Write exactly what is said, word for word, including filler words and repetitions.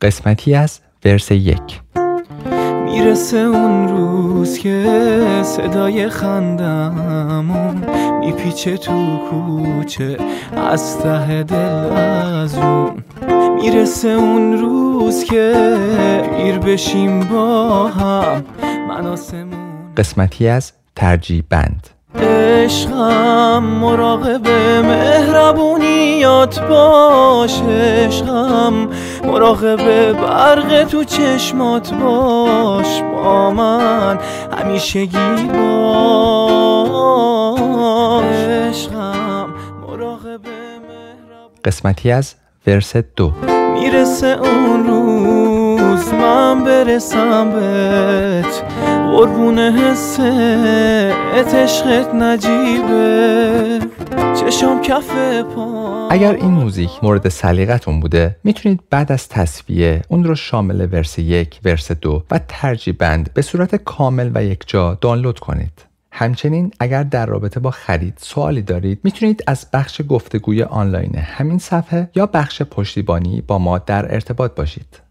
قسمتی از ورس یک. میرسه اون روز که صدای خندمون میپیچه تو کوچه از ته دل از اون. میرسه اون روز که پیر بشیم با هم من آسمون. قسمتی از ترجیح بند. عشقم مراقب مهربونیات باش، عشقم مراقب برق تو چشمات باش، با من همیشگی باش، عشقم مراقب مهربون. قسمتی از ورس دو. میرسه اون روز من برسم بهت، قربون حست عشقت نجیبه، چشم کف پا. اگر این موزیک مورد سلیقتون بوده میتونید بعد از تصفیه اون رو شامل ورس یک، ورس دو و ترجیح بند به صورت کامل و یکجا دانلود کنید. همچنین اگر در رابطه با خرید سوالی دارید میتونید از بخش گفتگوی آنلاین همین صفحه یا بخش پشتیبانی با ما در ارتباط باشید.